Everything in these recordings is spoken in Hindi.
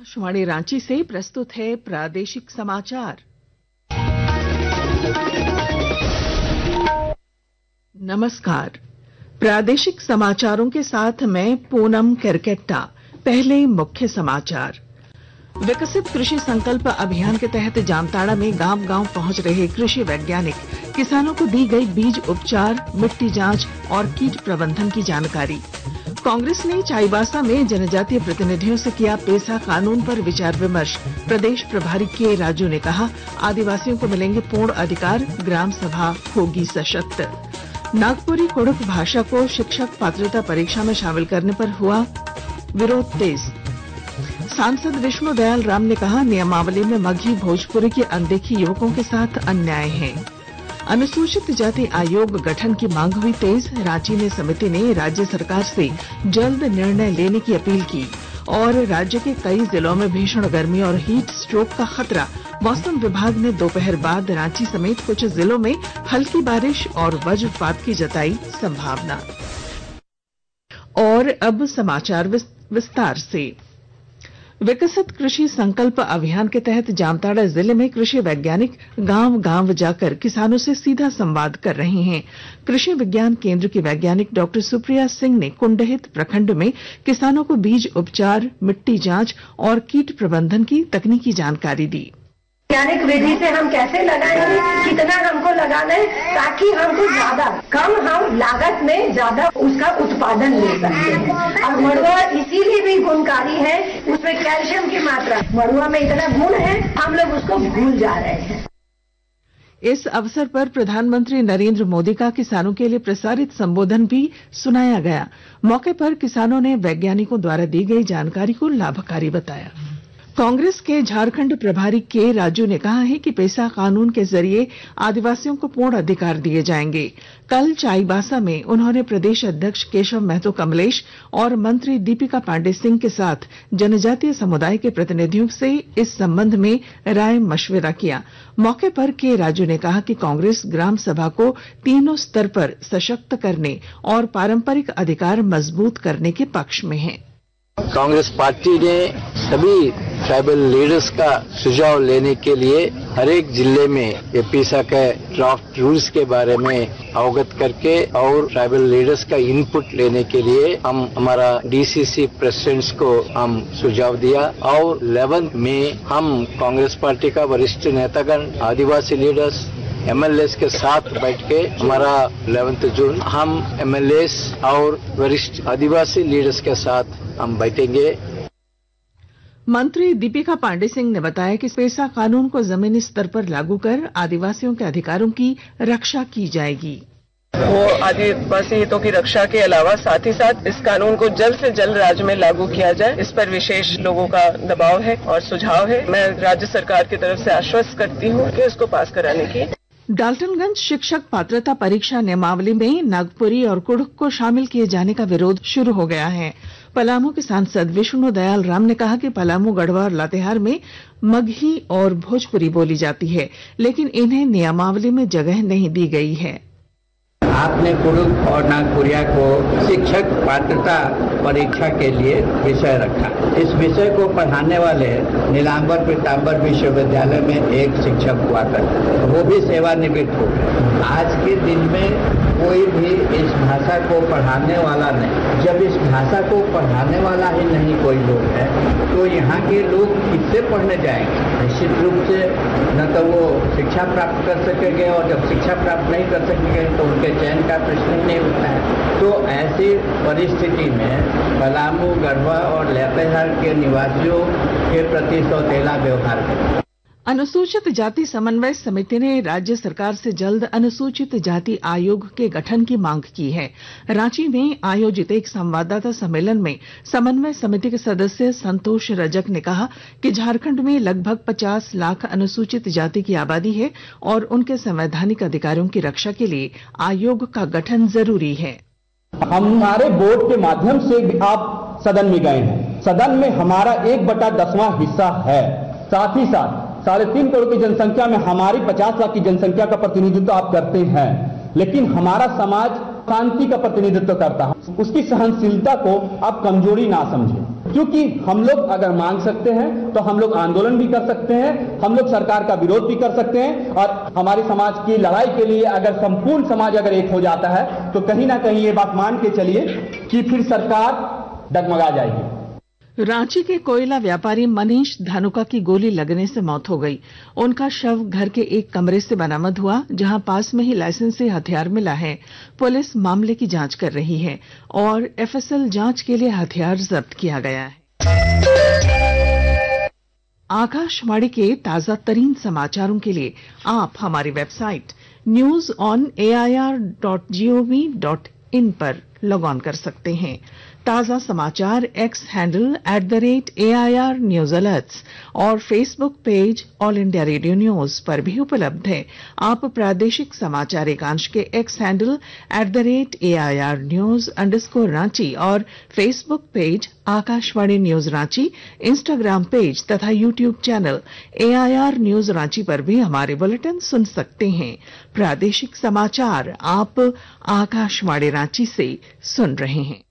आकाशवाणी रांची से प्रस्तुत है प्रादेशिक समाचार। नमस्कार, प्रादेशिक समाचारों के साथ मैं पूनम केरकेट्टा। पहले मुख्य समाचार। विकसित कृषि संकल्प अभियान के तहत जामताड़ा में गांव गांव पहुंच रहे कृषि वैज्ञानिक किसानों को दी गई बीज उपचार, मिट्टी जांच और कीट प्रबंधन की जानकारी। कांग्रेस ने चाईबासा में जनजातीय प्रतिनिधियों से किया पेसा कानून पर विचार विमर्श। प्रदेश प्रभारी के राजू ने कहा, आदिवासियों को मिलेंगे पूर्ण अधिकार, ग्राम सभा होगी सशक्त। नागपुरी कुड़ुख भाषा को शिक्षक पात्रता परीक्षा में शामिल करने पर हुआ विरोध तेज। सांसद विष्णु दयाल राम ने कहा, नियमावली में मगही भोजपुरी की अनदेखी युवकों के साथ अन्याय है। अनुसूचित जाति आयोग गठन की मांग हुई तेज। रांची में समिति ने राज्य सरकार से जल्द निर्णय लेने की अपील की। और राज्य के कई जिलों में भीषण गर्मी और हीट स्ट्रोक का खतरा। मौसम विभाग ने दोपहर बाद रांची समेत कुछ जिलों में हल्की बारिश और वज्रपात की जताई संभावना। और अब समाचार विस्तार से। विकसित कृषि संकल्प अभियान के तहत जामताड़ा जिले में कृषि वैज्ञानिक गांव गांव जाकर किसानों से सीधा संवाद कर रहे हैं। कृषि विज्ञान केंद्र की वैज्ञानिक डॉक्टर सुप्रिया सिंह ने कुंडहित प्रखंड में किसानों को बीज उपचार, मिट्टी जांच और कीट प्रबंधन की तकनीकी जानकारी दी। वैज्ञानिक विधि से हम कैसे लगाएंगे, कितना हमको लगाना है, ताकि हमको ज्यादा हम लागत में ज्यादा उसका उत्पादन ले सकते हैं। और मड़ुआ इसीलिए भी गुणकारी है, उसमें कैल्शियम की मात्रा, मड़ुआ में इतना गुण है, हम लोग उसको भूल जा रहे हैं। इस अवसर पर प्रधानमंत्री नरेंद्र मोदी का किसानों के लिए प्रसारित संबोधन भी सुनाया गया। मौके पर किसानों ने वैज्ञानिकों द्वारा दी गई जानकारी को लाभकारी बताया। कांग्रेस के झारखंड प्रभारी के राजू ने कहा है कि पेसा कानून के जरिए आदिवासियों को पूर्ण अधिकार दिए जाएंगे। कल चाईबासा में उन्होंने प्रदेश अध्यक्ष केशव महतो कमलेश और मंत्री दीपिका पांडे सिंह के साथ जनजातीय समुदाय के प्रतिनिधियों से इस संबंध में राय मशविरा किया। मौके पर के राजू ने कहा कि कांग्रेस ग्राम सभा को तीनों स्तर पर सशक्त करने और पारंपरिक अधिकार मजबूत करने के पक्ष में है। कांग्रेस पार्टी ने सभी ट्राइबल लीडर्स का सुझाव लेने के लिए हर एक जिले में ये पेसा के ड्राफ्ट रूल्स के बारे में अवगत करके और ट्राइबल लीडर्स का इनपुट लेने के लिए हम हमारा डीसीसी प्रेसिडेंट्स को हम सुझाव दिया। और 11 में हम कांग्रेस पार्टी का वरिष्ठ नेतागण, आदिवासी लीडर्स, एमएलएस के साथ बैठ के हमारा 11 जून हम एमएलएस और वरिष्ठ आदिवासी लीडर्स के साथ हम बैठेंगे। मंत्री दीपिका पांडे सिंह ने बताया कि पेसा कानून को जमीनी स्तर पर लागू कर आदिवासियों के अधिकारों की रक्षा की जाएगी। वो आदिवासी हितों की रक्षा के अलावा साथ ही साथ इस कानून को जल्द से जल्द राज्य में लागू किया जाए, इस पर विशेष लोगों का दबाव है और सुझाव है। मैं राज्य सरकार की तरफ से आश्वस्त करती हूँ कि इसको पास कराने की। डाल्टनगंज शिक्षक पात्रता परीक्षा नियमावली में नागपुरी और कुड़ुख को शामिल किए जाने का विरोध शुरू हो गया है। पलामू के सांसद विष्णु दयाल राम ने कहा कि पलामू, गढ़वा और लातेहार में मगही और भोजपुरी बोली जाती है, लेकिन इन्हें नियमावली में जगह नहीं दी गई है। आपने कुड़ुख और नागपुरिया को शिक्षक पात्रता परीक्षा के लिए विषय रखा। इस विषय को पढ़ाने वाले नीलांबर पीतांबर विश्वविद्यालय में एक शिक्षक हुआ करते, वो भी सेवानिवृत्त हो गए। आज के दिन में कोई भी इस भाषा को पढ़ाने वाला नहीं। जब इस भाषा को पढ़ाने वाला ही नहीं कोई लोग है, तो यहाँ के लोग किससे पढ़ने जाएंगे? निश्चित रूप से न तो वो शिक्षा प्राप्त कर सकेंगे, और जब शिक्षा प्राप्त नहीं कर सकेंगे तो उनके चयन का प्रश्न ही नहीं उठता है। तो ऐसी परिस्थिति में पलामू, गढ़वा और लातेहार के निवासियों के प्रति सौतेला व्यवहार करें। अनुसूचित जाति समन्वय समिति ने राज्य सरकार से जल्द अनुसूचित जाति आयोग के गठन की मांग की है। रांची में आयोजित एक संवाददाता सम्मेलन में समन्वय समिति के सदस्य संतोष रजक ने कहा कि झारखंड में लगभग 50 लाख अनुसूचित जाति की आबादी है और उनके संवैधानिक अधिकारों की रक्षा के लिए आयोग का गठन जरूरी है। हमारे बोर्ड के माध्यम से भी आप सदन में गए हैं। सदन में हमारा 1/10वां हिस्सा है। साथ ही साथ 3.5 करोड़ की जनसंख्या में हमारी 50 लाख की जनसंख्या का प्रतिनिधित्व आप करते हैं, लेकिन हमारा समाज शांति का प्रतिनिधित्व करता है। उसकी सहनशीलता को आप कमजोरी ना समझें। क्योंकि हम लोग अगर मांग सकते हैं तो हम लोग आंदोलन भी कर सकते हैं, हम लोग सरकार का विरोध भी कर सकते हैं, और हमारे समाज की लड़ाई के लिए अगर संपूर्ण समाज अगर एक हो जाता है तो कहीं ना कहीं ये बात मान के चलिए कि फिर सरकार डगमगा जाएगी। रांची के कोयला व्यापारी मनीष धानुका की गोली लगने से मौत हो गई। उनका शव घर के एक कमरे से बरामद हुआ, जहां पास में ही लाइसेंसी हथियार मिला है। पुलिस मामले की जांच कर रही है और एफएसएल जांच के लिए हथियार जब्त किया गया है। आकाशवाणी के ताजा तरीन समाचारों के लिए आप हमारी वेबसाइट newsonair.gov.in पर लॉग ऑन कर सकते हैं। ताजा समाचार X handle @AIR news alerts और Facebook page all India radio news पर भी उपलब्ध है। आप प्रादेशिक समाचार एकांश के एक्स हैंडल @AIR न्यूज _ और Facebook page Akashvani news Ranchi, Instagram page तथा YouTube channel AIR news Ranchi पर भी हमारे बुलेटिन सुन सकते हैं। प्रादेशिक समाचार आप आकाशवाणी रांची से सुन रहे हैं।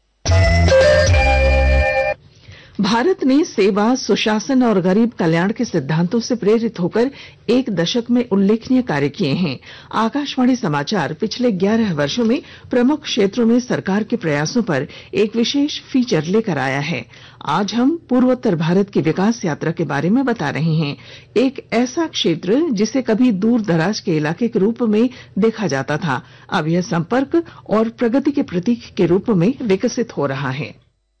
भारत ने सेवा, सुशासन और गरीब कल्याण के सिद्धांतों से प्रेरित होकर एक दशक में उल्लेखनीय कार्य किए हैं। आकाशवाणी समाचार पिछले 11 वर्षों में प्रमुख क्षेत्रों में सरकार के प्रयासों पर एक विशेष फीचर लेकर आया है। आज हम पूर्वोत्तर भारत की विकास यात्रा के बारे में बता रहे हैं। एक ऐसा क्षेत्र जिसे कभी दूर दराज के इलाके के रूप में देखा जाता था, अब यह संपर्क और प्रगति के प्रतीक के रूप में विकसित हो रहा है।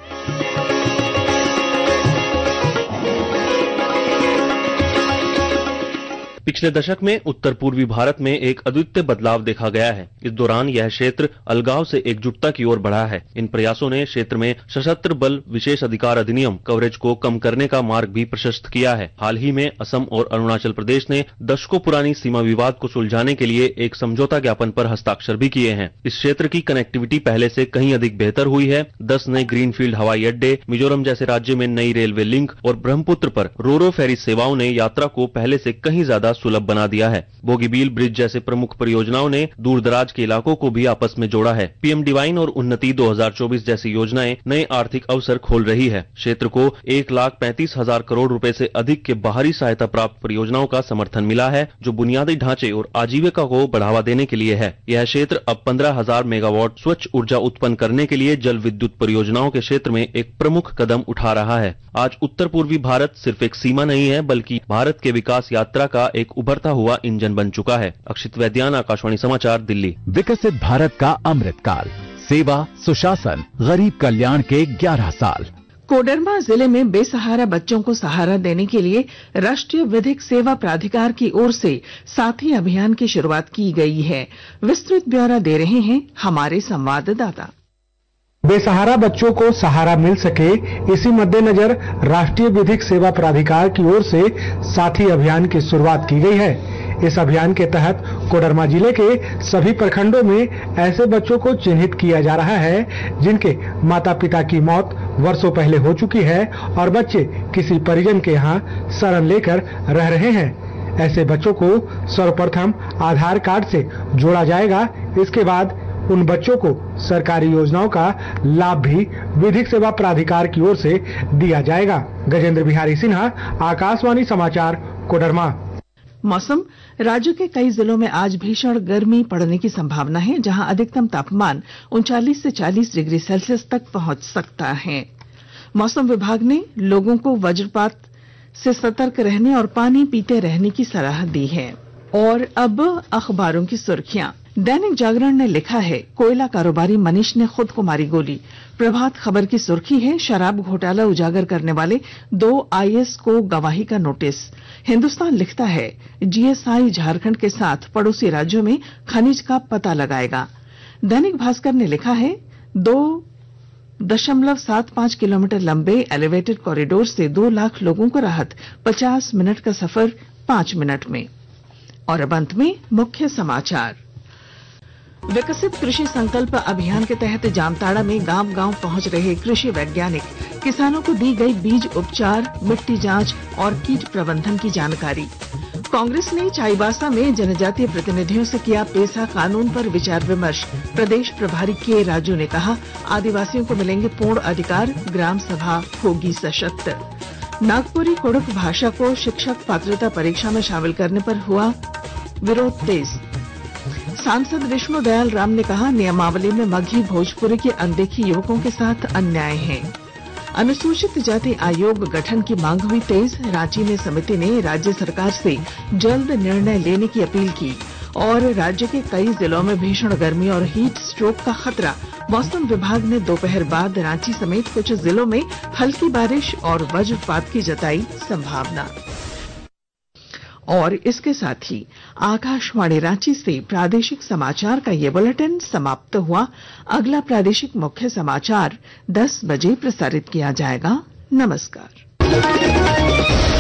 पिछले दशक में उत्तर पूर्वी भारत में एक अद्वितीय बदलाव देखा गया है। इस दौरान यह क्षेत्र अलगाव से एकजुटता की ओर बढ़ा है। इन प्रयासों ने क्षेत्र में सशस्त्र बल विशेष अधिकार अधिनियम कवरेज को कम करने का मार्ग भी प्रशस्त किया है। हाल ही में असम और अरुणाचल प्रदेश ने दशकों पुरानी सीमा विवाद को सुलझाने के लिए एक समझौता ज्ञापन पर हस्ताक्षर भी किए हैं। इस क्षेत्र की कनेक्टिविटी पहले से कहीं अधिक बेहतर हुई है। 10 नए ग्रीनफील्ड हवाई अड्डे, मिजोरम जैसे राज्य में नई रेलवे लिंक और ब्रह्मपुत्र पर रोरो फेरी सेवाओं ने यात्रा को पहले से कहीं ज्यादा सुलभ बना दिया है। बोगीबील ब्रिज जैसे प्रमुख परियोजनाओं ने दूर दराज के इलाकों को भी आपस में जोड़ा है। पीएम डिवाइन और उन्नति 2024 जैसी योजनाएं नए आर्थिक अवसर खोल रही है। क्षेत्र को 1,35,000 करोड़ रुपए से अधिक के बाहरी सहायता प्राप्त परियोजनाओं का समर्थन मिला है, जो बुनियादी ढांचे और आजीविका को बढ़ावा देने के लिए है। यह क्षेत्र अब 15,000 मेगावाट स्वच्छ ऊर्जा उत्पन्न करने के लिए जल विद्युत परियोजनाओं के क्षेत्र में एक प्रमुख कदम उठा रहा है। आज उत्तर पूर्वी भारत सिर्फ एक सीमा नहीं है, बल्कि भारत के विकास यात्रा का एक उभरता हुआ इंजन बन चुका है। अक्षित वैद्यान, आकाशवाणी समाचार, दिल्ली। विकसित भारत का अमृत काल, सेवा, सुशासन, गरीब कल्याण के 11 साल। कोडरमा जिले में बेसहारा बच्चों को सहारा देने के लिए राष्ट्रीय विधिक सेवा प्राधिकार की ओर से साथी अभियान की शुरुआत की गई है। विस्तृत ब्यौरा दे रहे हैं हमारे संवाददाता। बेसहारा बच्चों को सहारा मिल सके, इसी मद्देनजर राष्ट्रीय विधिक सेवा प्राधिकार की ओर से साथी अभियान की शुरुआत की गई है। इस अभियान के तहत कोडरमा जिले के सभी प्रखंडों में ऐसे बच्चों को चिन्हित किया जा रहा है जिनके माता पिता की मौत वर्षों पहले हो चुकी है और बच्चे किसी परिजन के यहाँ शरण लेकर रह रहे हैं। ऐसे बच्चों को सर्वप्रथम आधार कार्ड से जोड़ा जाएगा। इसके बाद उन बच्चों को सरकारी योजनाओं का लाभ भी विधिक सेवा प्राधिकार की ओर से दिया जाएगा। गजेंद्र बिहारी सिन्हा, आकाशवाणी समाचार, कोडरमा। मौसम। राज्य के कई जिलों में आज भीषण गर्मी पड़ने की संभावना है, जहां अधिकतम तापमान 39 से 40 डिग्री सेल्सियस तक पहुंच सकता है। मौसम विभाग ने लोगों को वज्रपात से सतर्क रहने और पानी पीते रहने की सलाह दी है। और अब अखबारों की सुर्खियां। दैनिक जागरण ने लिखा है, कोयला कारोबारी मनीष ने खुद को मारी गोली। प्रभात खबर की सुर्खी है, शराब घोटाला उजागर करने वाले 2 IAS को गवाही का नोटिस। हिंदुस्तान लिखता है, GSI झारखंड के साथ पड़ोसी राज्यों में खनिज का पता लगाएगा। दैनिक भास्कर ने लिखा है, 2.75 किलोमीटर लंबे एलिवेटेड कॉरिडोर से 2 लाख लोगों को राहत, 50 मिनट का सफर 5 मिनट में। और अब अंत में मुख्य समाचार। विकसित कृषि संकल्प अभियान के तहत जामताड़ा में गांव-गांव पहुंच रहे कृषि वैज्ञानिक किसानों को दी गई बीज उपचार, मिट्टी जांच और कीट प्रबंधन की जानकारी। कांग्रेस ने चाईबासा में जनजातीय प्रतिनिधियों से किया पेसा कानून पर विचार विमर्श। प्रदेश प्रभारी के राजू ने कहा, आदिवासियों को मिलेंगे पूर्ण अधिकार, ग्राम सभा होगी सशक्त। नागपुरी कुड़ुक भाषा को शिक्षक पात्रता परीक्षा में शामिल करने पर हुआ विरोध तेज। सांसद विष्णुदयाल राम ने कहा, नियमावली में मगही भोजपुरी की अनदेखी युवकों के साथ अन्याय है। अनुसूचित जाति आयोग गठन की मांग हुई तेज। रांची में समिति ने राज्य सरकार से जल्द निर्णय लेने की अपील की। और राज्य के कई जिलों में भीषण गर्मी और हीट स्ट्रोक का खतरा। मौसम विभाग ने दोपहर बाद रांची समेत कुछ जिलों में हल्की बारिश और वज्रपात की जताई संभावना। और इसके साथ ही आकाशवाणी रांची से प्रादेशिक समाचार का ये बुलेटिन समाप्त हुआ। अगला प्रादेशिक मुख्य समाचार 10 बजे प्रसारित किया जाएगा। नमस्कार।